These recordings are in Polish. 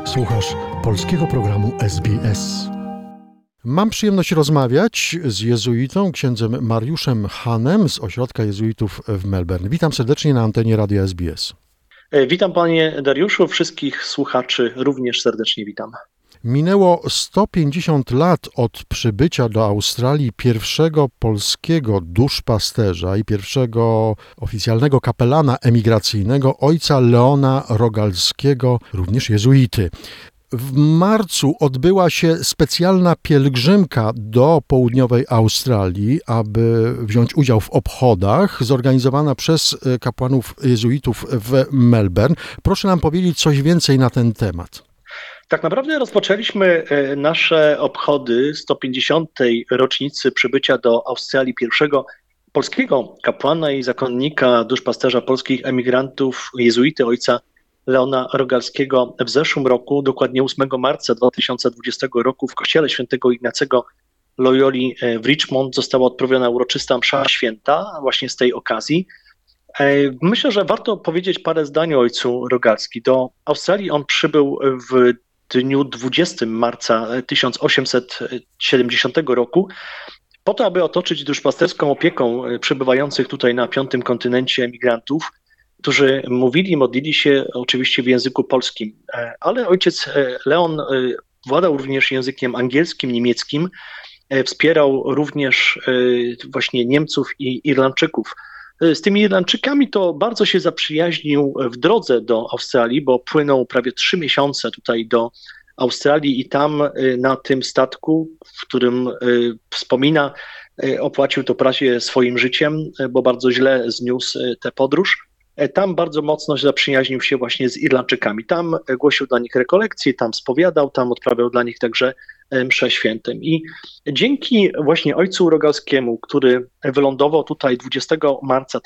Słuchasz polskiego programu SBS. Mam przyjemność rozmawiać z jezuitą, księdzem Mariuszem Hanem z Ośrodka Jezuitów w Melbourne. Witam serdecznie na antenie Radia SBS. Witam panie Dariuszu, wszystkich słuchaczy również serdecznie witam. Minęło 150 lat od przybycia do Australii pierwszego polskiego duszpasterza i pierwszego oficjalnego kapelana emigracyjnego, ojca Leona Rogalskiego, również jezuity. W marcu odbyła się specjalna pielgrzymka do południowej Australii, aby wziąć udział w obchodach, zorganizowana przez kapłanów jezuitów w Melbourne. Proszę nam powiedzieć coś więcej na ten temat. Tak naprawdę rozpoczęliśmy nasze obchody 150. rocznicy przybycia do Australii pierwszego polskiego kapłana i zakonnika, duszpasterza polskich emigrantów, jezuity ojca Leona Rogalskiego w zeszłym roku, dokładnie 8 marca 2020 roku w kościele świętego Ignacego Loyoli w Richmond została odprawiona uroczysta msza święta właśnie z tej okazji. Myślę, że warto powiedzieć parę zdań o ojcu Rogalski. Do Australii on przybył w dniu 20 marca 1870 roku po to, aby otoczyć duszpasterską opieką przebywających tutaj na piątym kontynencie emigrantów, którzy mówili i modlili się oczywiście w języku polskim, ale ojciec Leon władał również językiem angielskim, niemieckim, wspierał również właśnie Niemców i Irlandczyków. Z tymi Irlandczykami to bardzo się zaprzyjaźnił w drodze do Australii, bo płynął prawie 3 miesiące tutaj do Australii i tam na tym statku, w którym wspomina, opłacił to prawie swoim życiem, bo bardzo źle zniósł tę podróż. Tam bardzo mocno zaprzyjaźnił się właśnie z Irlandczykami. Tam głosił dla nich rekolekcje, tam spowiadał, tam odprawiał dla nich także mszę świętą. I dzięki właśnie ojcu Rogalskiemu, który wylądował tutaj 20 marca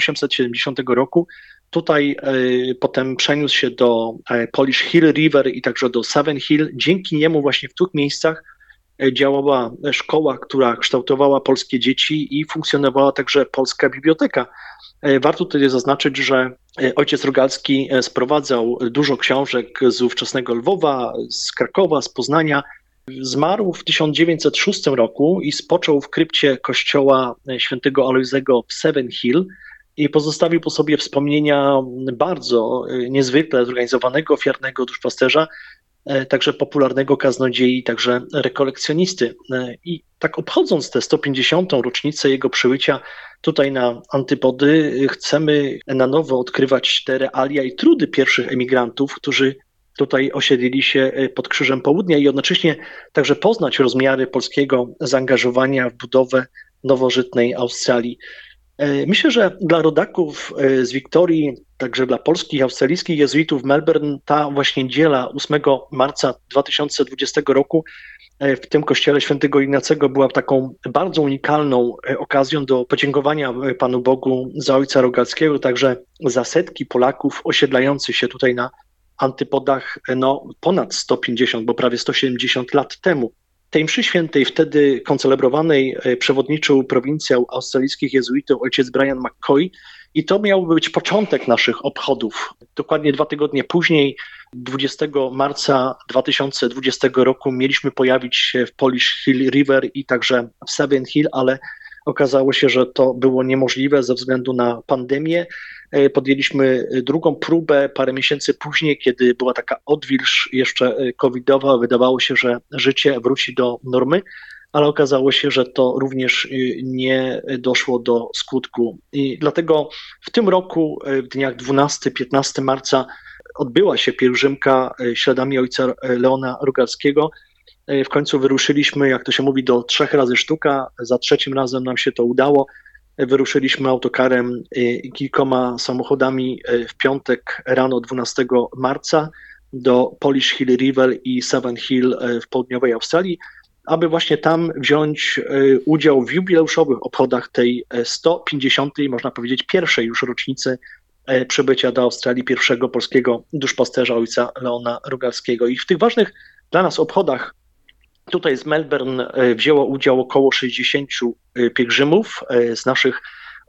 1870 roku, tutaj potem przeniósł się do Polish Hill River i także do Seven Hill. Dzięki niemu właśnie w tych miejscach działała szkoła, która kształtowała polskie dzieci i funkcjonowała także polska biblioteka. Warto tutaj zaznaczyć, że ojciec Rogalski sprowadzał dużo książek z ówczesnego Lwowa, z Krakowa, z Poznania. Zmarł w 1906 roku i spoczął w krypcie kościoła świętego Alojzego w Seven Hill i pozostawił po sobie wspomnienia bardzo niezwykle zorganizowanego, ofiarnego duszpasterza, także popularnego kaznodziei, także rekolekcjonisty. I tak obchodząc tę 150. rocznicę jego przybycia tutaj na Antypody, chcemy na nowo odkrywać te realia i trudy pierwszych emigrantów, którzy tutaj osiedlili się pod Krzyżem Południa i jednocześnie także poznać rozmiary polskiego zaangażowania w budowę nowożytnej Australii. Myślę, że dla rodaków z Wiktorii, także dla polskich, australijskich jezuitów w Melbourne, ta właśnie niedziela 8 marca 2020 roku w tym kościele świętego Ignacego była taką bardzo unikalną okazją do podziękowania Panu Bogu za ojca Rogalskiego, także za setki Polaków osiedlających się tutaj na Antypodach ponad 150, bo prawie 170 lat temu. Tej mszy świętej wtedy koncelebrowanej przewodniczył prowincjał australijskich jezuitów ojciec Brian McCoy i to miał być początek naszych obchodów. Dokładnie 2 tygodnie później, 20 marca 2020 roku mieliśmy pojawić się w Polish Hill River i także w Seven Hill, ale okazało się, że to było niemożliwe ze względu na pandemię. Podjęliśmy drugą próbę parę miesięcy później, kiedy była taka odwilż jeszcze covidowa. Wydawało się, że życie wróci do normy, ale okazało się, że to również nie doszło do skutku. I dlatego w tym roku, w dniach 12-15 marca, odbyła się pielgrzymka śladami ojca Leona Rogalskiego. W końcu wyruszyliśmy, jak to się mówi, do 3 razy sztuka. Za 3 razem nam się to udało. Wyruszyliśmy autokarem i kilkoma samochodami w piątek rano 12 marca do Polish Hill River i Seven Hill w południowej Australii, aby właśnie tam wziąć udział w jubileuszowych obchodach tej 150., można powiedzieć, pierwszej już rocznicy przybycia do Australii pierwszego polskiego duszpasterza ojca Leona Rogalskiego. I w tych ważnych dla nas obchodach tutaj z Melbourne wzięło udział około 60 pielgrzymów z naszych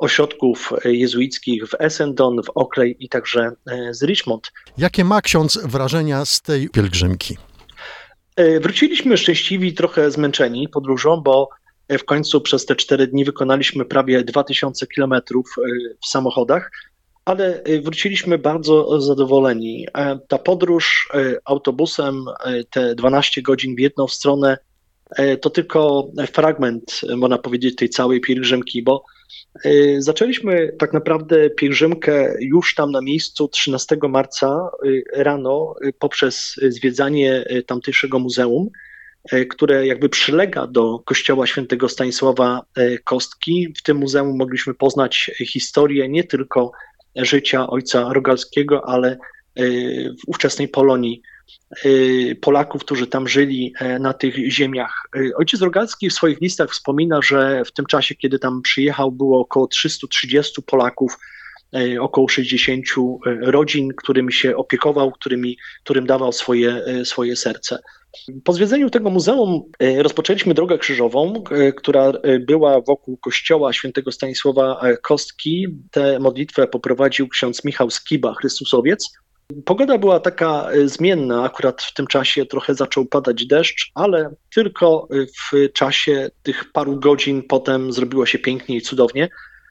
ośrodków jezuickich w Essendon, w Oakley i także z Richmond. Jakie ma ksiądz wrażenia z tej pielgrzymki? Wróciliśmy szczęśliwi, trochę zmęczeni podróżą, bo w końcu przez te 4 dni wykonaliśmy prawie 2000 kilometrów w samochodach, ale wróciliśmy bardzo zadowoleni. Ta podróż autobusem, te 12 godzin w jedną stronę, to tylko fragment, można powiedzieć, tej całej pielgrzymki, bo zaczęliśmy tak naprawdę pielgrzymkę już tam na miejscu 13 marca rano poprzez zwiedzanie tamtejszego muzeum, które jakby przylega do kościoła świętego Stanisława Kostki. W tym muzeum mogliśmy poznać historię nie tylko życia ojca Rogalskiego, ale w ówczesnej Polonii, Polaków, którzy tam żyli na tych ziemiach. Ojciec Rogalski w swoich listach wspomina, że w tym czasie, kiedy tam przyjechał, było około 330 Polaków, około 60 rodzin, którymi się opiekował, którym dawał swoje serce. Po zwiedzeniu tego muzeum rozpoczęliśmy drogę krzyżową, która była wokół kościoła świętego Stanisława Kostki. Tę modlitwę poprowadził ksiądz Michał Skiba, Chrystusowiec. Pogoda była taka zmienna, akurat w tym czasie trochę zaczął padać deszcz, ale tylko w czasie tych paru godzin potem zrobiło się pięknie i cudownie.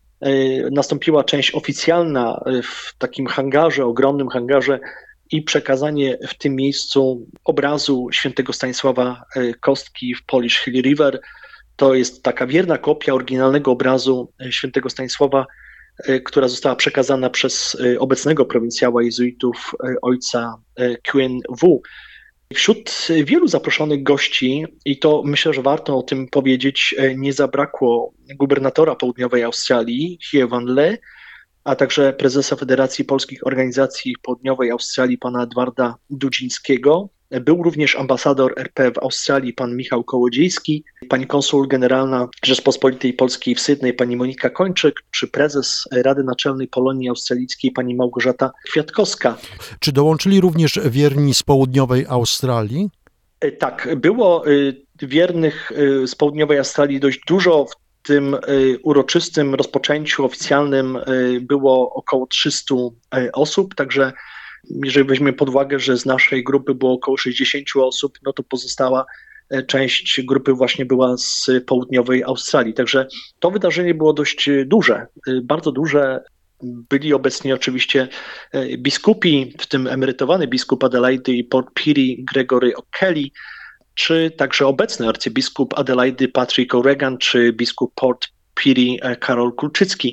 Nastąpiła część oficjalna w takim hangarze, ogromnym hangarze i przekazanie w tym miejscu obrazu świętego Stanisława Kostki w Polish Hill River. To jest taka wierna kopia oryginalnego obrazu świętego Stanisława, która została przekazana przez obecnego prowincjała jezuitów ojca Quyen Wu. Wśród wielu zaproszonych gości, i to myślę, że warto o tym powiedzieć, nie zabrakło gubernatora Południowej Australii, Hie Van Le, a także prezesa Federacji Polskich Organizacji Południowej Australii, pana Edwarda Dudzińskiego. Był również ambasador RP w Australii, pan Michał Kołodziejski, pani konsul generalna Rzeczpospolitej Polskiej w Sydney, pani Monika Kończyk, czy prezes Rady Naczelnej Polonii Australijskiej, pani Małgorzata Kwiatkowska. Czy dołączyli również wierni z południowej Australii? Tak, było wiernych z południowej Australii dość dużo. W tym uroczystym rozpoczęciu oficjalnym było około 300 osób, także jeżeli weźmiemy pod uwagę, że z naszej grupy było około 60 osób, no to pozostała część grupy właśnie była z południowej Australii. Także to wydarzenie było dość duże, bardzo duże. Byli obecni oczywiście biskupi, w tym emerytowany biskup Adelaidy i Port Pirie Gregory O'Kelly, czy także obecny arcybiskup Adelaidy Patrick O'Regan, czy biskup Port Pirie Karol Kulczycki.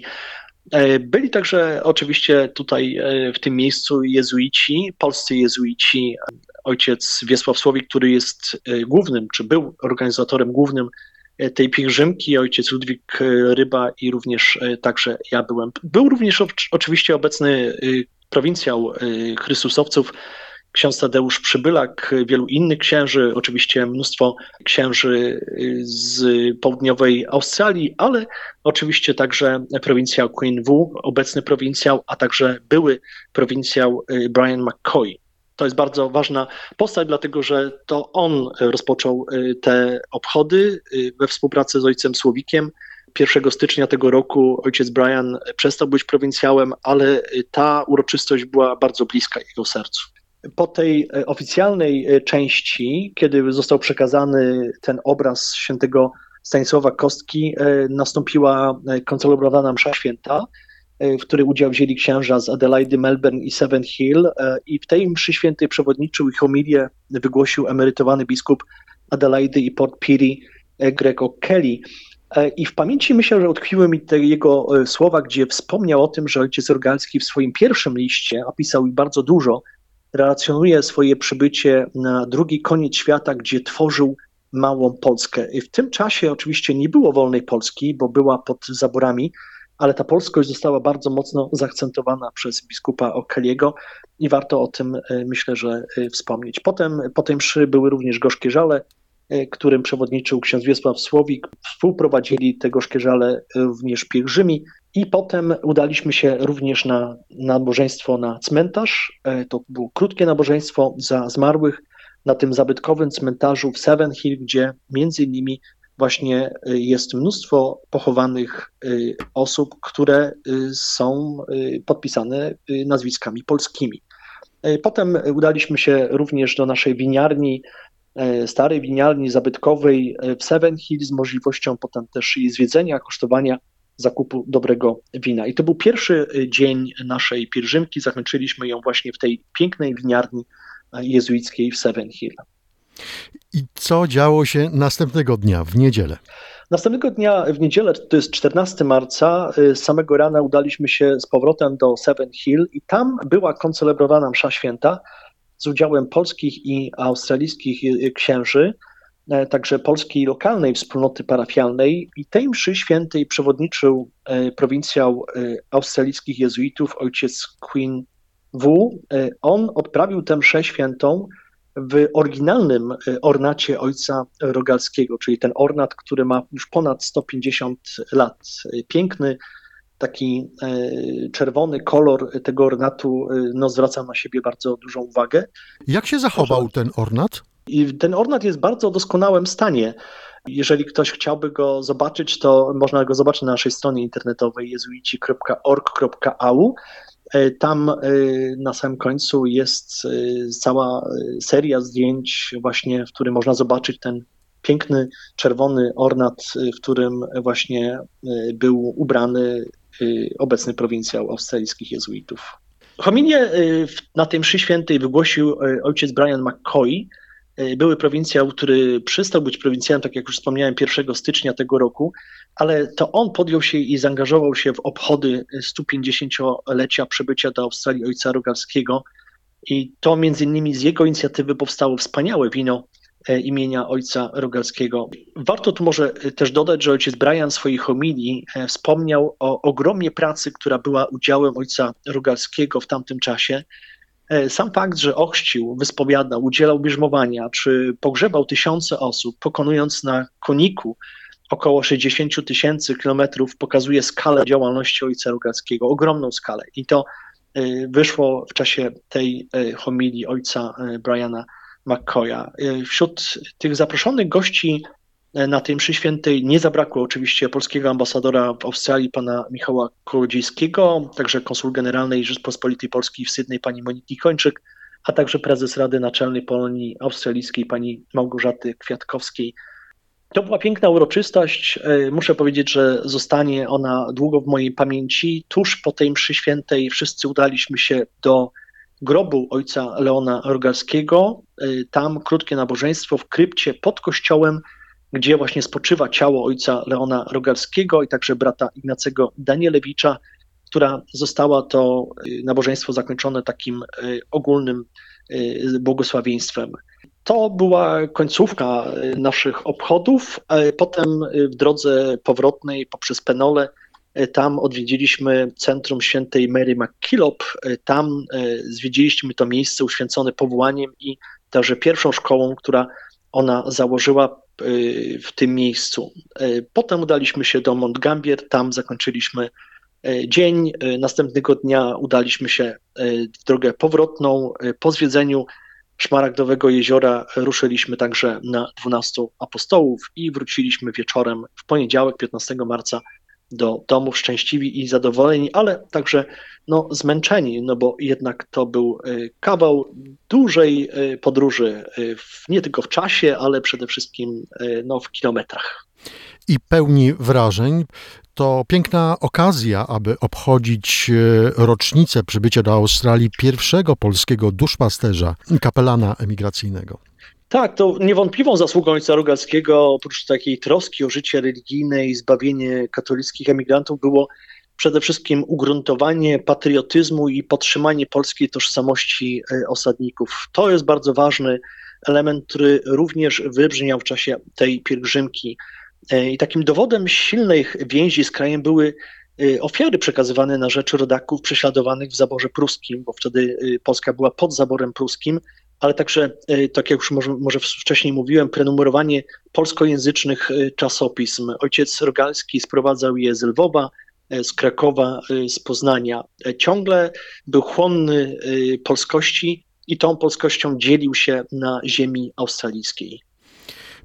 Byli także oczywiście tutaj w tym miejscu jezuici, polscy jezuici, ojciec Wiesław Słowik, który jest głównym, czy był organizatorem głównym tej pielgrzymki, ojciec Ludwik Ryba i również także ja byłem. Był również oczywiście obecny prowincjał Chrystusowców, ksiądz Tadeusz Przybylak, wielu innych księży, oczywiście mnóstwo księży z południowej Australii, ale oczywiście także prowincjał Quyen Wu, obecny prowincjał, a także były prowincjał Brian McCoy. To jest bardzo ważna postać, dlatego że to on rozpoczął te obchody we współpracy z ojcem Słowikiem. 1 stycznia tego roku ojciec Brian przestał być prowincjałem, ale ta uroczystość była bardzo bliska jego sercu. Po tej oficjalnej części, kiedy został przekazany ten obraz świętego Stanisława Kostki, nastąpiła koncelebrowana msza święta, w której udział wzięli księża z Adelaidy, Melbourne i Seven Hill, i w tej mszy świętej przewodniczył i homilię wygłosił emerytowany biskup Adelaidy i Port Pirie Greg O'Kelly. I w pamięci myślę, że utkwiły mi te jego słowa, gdzie wspomniał o tym, że ojciec Rogalski w swoim pierwszym liście, a pisał ich bardzo dużo, relacjonuje swoje przybycie na drugi koniec świata, gdzie tworzył małą Polskę. I w tym czasie oczywiście nie było wolnej Polski, bo była pod zaborami, ale ta polskość została bardzo mocno zaakcentowana przez biskupa O'Kelly'ego i warto o tym, myślę, że wspomnieć. Potem po tej mszy były również gorzkie żale, którym przewodniczył ksiądz Wiesław Słowik. Współprowadzili te gorzkie żale również pielgrzymi i potem udaliśmy się również na nabożeństwo na cmentarz. To było krótkie nabożeństwo za zmarłych na tym zabytkowym cmentarzu w Seven Hill, gdzie między innymi właśnie jest mnóstwo pochowanych osób, które są podpisane nazwiskami polskimi. Potem udaliśmy się również do naszej winiarni, starej winiarni zabytkowej w Seven Hills z możliwością potem też jej zwiedzenia, kosztowania, zakupu dobrego wina. I to był pierwszy dzień naszej pielgrzymki. Zakończyliśmy ją właśnie w tej pięknej winiarni jezuickiej w Seven Hill. I co działo się następnego dnia, w niedzielę? Następnego dnia w niedzielę, to jest 14 marca, z samego rana udaliśmy się z powrotem do Seven Hill i tam była koncelebrowana msza święta z udziałem polskich i australijskich księży, także polskiej lokalnej wspólnoty parafialnej, i tej mszy świętej przewodniczył prowincjał australijskich jezuitów, ojciec Quinn Wu. On odprawił tę mszę świętą w oryginalnym ornacie ojca Rogalskiego, czyli ten ornat, który ma już ponad 150 lat. Piękny, taki czerwony kolor tego ornatu zwraca na siebie bardzo dużą uwagę. Jak się zachował ten ornat? I ten ornat jest w bardzo doskonałym stanie. Jeżeli ktoś chciałby go zobaczyć, to można go zobaczyć na naszej stronie internetowej jezuici.org.au. Tam na samym końcu jest cała seria zdjęć właśnie, w którym można zobaczyć ten piękny, czerwony ornat, w którym właśnie był ubrany obecny prowincjał australijskich jezuitów. Homilię na tej mszy świętej wygłosił ojciec Brian McCoy, były prowincjał, który przestał być prowincjalem, tak jak już wspomniałem, 1 stycznia tego roku, ale to on podjął się i zaangażował się w obchody 150-lecia przybycia do Australii ojca Rogalskiego i to między innymi z jego inicjatywy powstało wspaniałe wino imienia ojca Rogalskiego. Warto tu może też dodać, że ojciec Brian w swojej homilii wspomniał o ogromie pracy, która była udziałem ojca Rogalskiego w tamtym czasie. Sam fakt, że ochrzcił, wyspowiadał, udzielał bierzmowania, czy pogrzebał tysiące osób, pokonując na koniku około 60 000 kilometrów, pokazuje skalę działalności ojca Rogalskiego, ogromną skalę. I to wyszło w czasie tej homilii ojca Briana McCoya. Wśród tych zaproszonych gości na tej mszy świętej nie zabrakło oczywiście polskiego ambasadora w Australii, pana Michała Kołodziejskiego, także konsul generalnej Rzeczpospolitej Polskiej w Sydney, pani Moniki Kończyk, a także prezes Rady Naczelnej Polonii Australijskiej, pani Małgorzaty Kwiatkowskiej. To była piękna uroczystość. Muszę powiedzieć, że zostanie ona długo w mojej pamięci. Tuż po tej mszy świętej wszyscy udaliśmy się do grobu ojca Leona Rogalskiego. Tam krótkie nabożeństwo w krypcie pod kościołem, gdzie właśnie spoczywa ciało ojca Leona Rogalskiego i także brata Ignacego Danielewicza, która została to nabożeństwo zakończone takim ogólnym błogosławieństwem. To była końcówka naszych obchodów. Potem w drodze powrotnej poprzez Penole tam odwiedziliśmy centrum świętej Mary MacKillop. Tam zwiedziliśmy to miejsce uświęcone powołaniem i także pierwszą szkołą, która ona założyła w tym miejscu. Potem udaliśmy się do Mount Gambier, tam zakończyliśmy dzień. Następnego dnia udaliśmy się w drogę powrotną. Po zwiedzeniu Szmaragdowego Jeziora ruszyliśmy także na 12 apostołów i wróciliśmy wieczorem w poniedziałek, 15 marca, do domów szczęśliwi i zadowoleni, ale także zmęczeni, bo jednak to był kawał dużej podróży, nie tylko w czasie, ale przede wszystkim w kilometrach. I pełni wrażeń. To piękna okazja, aby obchodzić rocznicę przybycia do Australii pierwszego polskiego duszpasterza, kapelana emigracyjnego. Tak, to niewątpliwą zasługą ojca Rogalskiego, oprócz takiej troski o życie religijne i zbawienie katolickich emigrantów, było przede wszystkim ugruntowanie patriotyzmu i podtrzymanie polskiej tożsamości osadników. To jest bardzo ważny element, który również wybrzmiał w czasie tej pielgrzymki. I takim dowodem silnych więzi z krajem były ofiary przekazywane na rzecz rodaków prześladowanych w zaborze pruskim, bo wtedy Polska była pod zaborem pruskim, ale także, tak jak już może wcześniej mówiłem, prenumerowanie polskojęzycznych czasopism. Ojciec Rogalski sprowadzał je z Lwowa, z Krakowa, z Poznania. Ciągle był chłonny polskości i tą polskością dzielił się na ziemi australijskiej.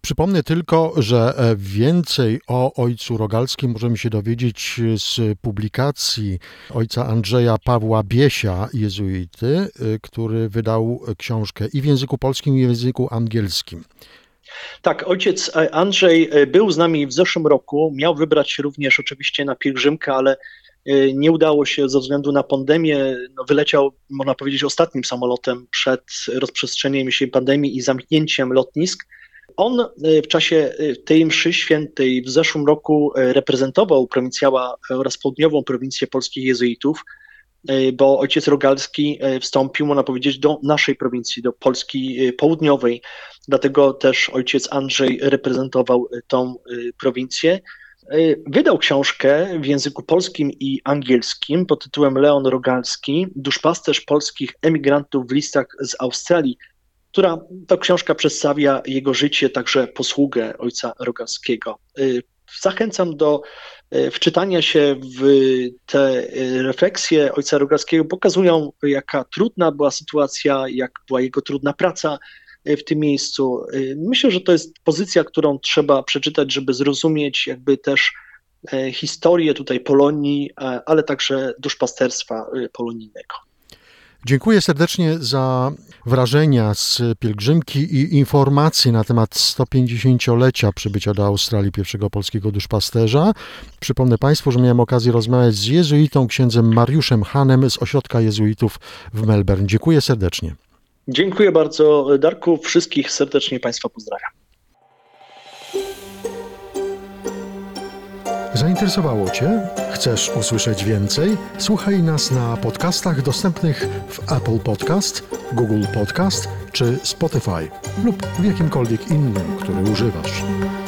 Przypomnę tylko, że więcej o ojcu Rogalskim możemy się dowiedzieć z publikacji ojca Andrzeja Pawła Biesia, jezuity, który wydał książkę i w języku polskim, i w języku angielskim. Tak, ojciec Andrzej był z nami w zeszłym roku, miał wybrać się również oczywiście na pielgrzymkę, ale nie udało się ze względu na pandemię. Wyleciał, można powiedzieć, ostatnim samolotem przed rozprzestrzenieniem się pandemii i zamknięciem lotnisk. On w czasie tej mszy świętej w zeszłym roku reprezentował prowincjała oraz południową prowincję polskich jezuitów, bo ojciec Rogalski wstąpił, można powiedzieć, do naszej prowincji, do Polski południowej. Dlatego też ojciec Andrzej reprezentował tą prowincję. Wydał książkę w języku polskim i angielskim pod tytułem Leon Rogalski, duszpasterz polskich emigrantów w listach z Australii, która to książka przedstawia jego życie, także posługę ojca Rogalskiego. Zachęcam do wczytania się w te refleksje ojca Rogalskiego. Pokazują, jaka trudna była sytuacja, jak była jego trudna praca w tym miejscu. Myślę, że to jest pozycja, którą trzeba przeczytać, żeby zrozumieć jakby też historię tutaj Polonii, ale także duszpasterstwa polonijnego. Dziękuję serdecznie za wrażenia z pielgrzymki i informacje na temat 150-lecia przybycia do Australii pierwszego polskiego duszpasterza. Przypomnę Państwu, że miałem okazję rozmawiać z jezuitą księdzem Mariuszem Hanem z ośrodka jezuitów w Melbourne. Dziękuję serdecznie. Dziękuję bardzo, Darku. Wszystkich serdecznie Państwa pozdrawiam. Zainteresowało Cię? Chcesz usłyszeć więcej? Słuchaj nas na podcastach dostępnych w Apple Podcast, Google Podcast czy Spotify lub w jakimkolwiek innym, który używasz.